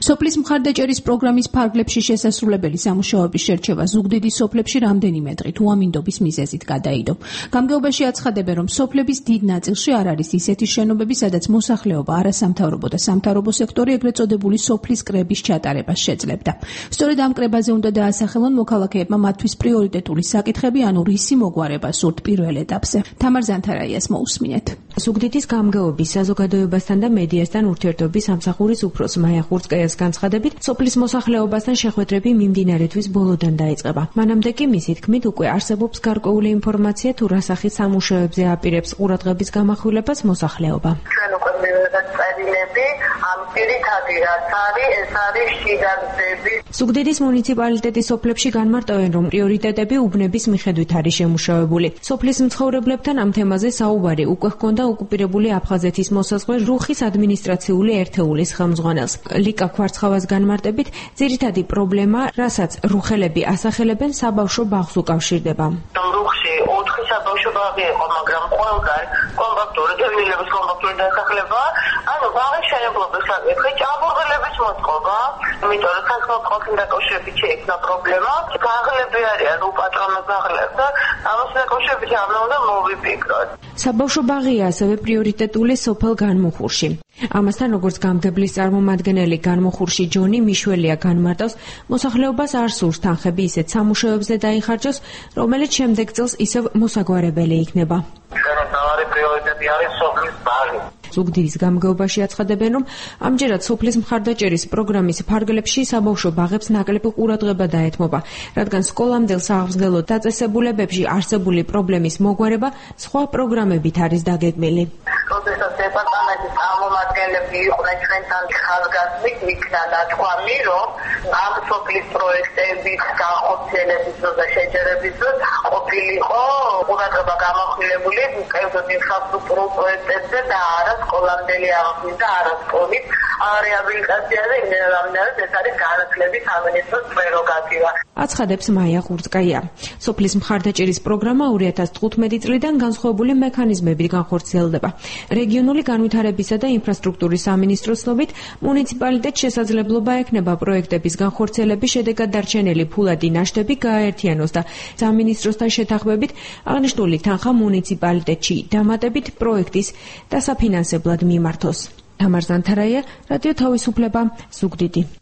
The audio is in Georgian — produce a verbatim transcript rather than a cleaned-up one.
სოფლის მხარდაჭერის პროგრამის ფარგლებში შესასრულებელი სამუშაოების შერჩევა ზუგდიდის სოფლებში რამდენიმე დღით უამინდობის მიზეზით გადაიდო. გამგეობაში აცხადებენ, რომ სოფლების დიდ ნაწილში არ არის ისეთი შენობები, სადაც მოსახლეობა არასამთავრობო და სამთავრობო სექტორი ეგრეთ წოდებული სოფლის კრების ჩატარებას შეძლებდა. სწორედ ამ კრებაზე უნდა დაასახელონ მოქალაქეებმა მათთვის პრიორიტეტული საკითხები, ანუ რისი მოგვარება სურთ პირველ ეტაპზე. თამარ ზანთარაიას მოусმინეთ. ზუგდიდის გამგეობის საზოგადოებასთან და მედიასთან ურთიერთობის სამსახურის უფროს მაია ხურცკაიას განცხადებით, სოფლის მოსახლეობასთან შეხვედრები მიმდინარე თვის ბოლოდან დაიწყება. მანამდე კი მისი თქმით უკვე არსებობს გარკვეული ინფორმაცია თუ რა სახის სამუშაოებზე აპირებს ყურადღების გამახვილებას მოსახლეობა. ჩვენ უკვე მივიღეთ წერილები, ამ პირიქადი რაც არის, ეს არის შიგანძები. ზუგდიდის მუნიციპალიტეტის სოფლებში განმარტოვენ, რომ პრიორიტეტები უბნების მიხედვით არის შემუშავებული. სოფლის მცხოვრებლებთან ამ თემაზე საუბარი უკვე ჰქონდა ოკუპირებული აფხაზეთის მოსაზღვრე რუხის ადმინისტრაციული ერთეულის ხელმძღვანელს. ლიკა ქვარცხავას განმარტებით, ძირითადი პრობლემა, რასაც რუხელები ასახელებენ, საბავშვო ბაღს უკავშირდება. რუხში ოთხი საბავშვო ბაღი იყო, მაგრამ ყველგან კომპაქტური დევნილების კომპაქტური დასახლება, ანუ ბაღის მშენებლობის საკითხი, ჭაბურღილების მოწყობა, იმიტომ რომ საზღვარგარეთ დაკავშირებით შეიქმნა პრობლემა. ბაღლები არიან უპატრონო ბაღლები და ამას დაკავშირებით ამ უნდა მოვიფიქროთ. საბავშვო ბაღია ასევე პრიორიტეტული სოფელ განმუხურში. ამასთან, როგორც გამგებლის წარმომადგენელი განმუხურში ჯონი მიშველია განმარტავს, მოსახლეობას არ სურს თანხები ისეთ სამუშაოებზე დაიხარჯოს, რომელიც შემდეგ წელს ისევ მოსაგვარებელი იქნება. ჩვენი პრიორიტეტი არის სოფლის ბაღი. ზუგდიდის გამგეობაში აცხადებენ, რომ ამჯერად სოფლის მხარდაჭერის პროგრამის ფარგლებში საბავშვო ბაღებს ნაკლები ყურადღება დაეთმობა, რადგან სკოლამდელ სააღმსგელო დაწესებულებებში არსებული პრობლემის მოგვარება სხვა პროგრამებით არის დაგეგმილი. როდესაც დეპარტამენტის წარმომადგენლები იყვნენ ჩვენთან ხაზგასმით, იქნა ნათქვამი, რომ ამ სოფლის პროექტების განხორციელების და შეჯერების დროს ყოფილიყო ყურადღება გამახვილებული კერძოდ ინფრასტრუქტურულ პროექტებზე და არა სკოლამდელი აღზრდის და არა სკოლის რეაბილიტაციაზე, იმენამდე ეს არის განათლების სამინისტროს პრეროგატივა. აცხადებს მაია ხურცკაია. სოფლის მხარდაჭერის პროგრამა ორი ათას თხუთმეტი წლიდან განსხვავებული მექანიზმებით განხორციელდება. რეგიონული განვითარებისა და ინფრასტრუქტურის სამინისტროს ცნობით, მუნიციპალიტეტს შესაძლებლობა ექნება პროექტების განხორციელების შედეგად დარჩენილი ფულადი ნაშთები გააერთიანოს და სამინისტროსთან შეთანხმებით აღნიშნული თანხა მუნიციპალიტეტში დამატებით პროექტის დასაფინანსებლად მიმართოს. თამარ ზანთარაია, რადიო თავისუფლება, ზუგდიდი.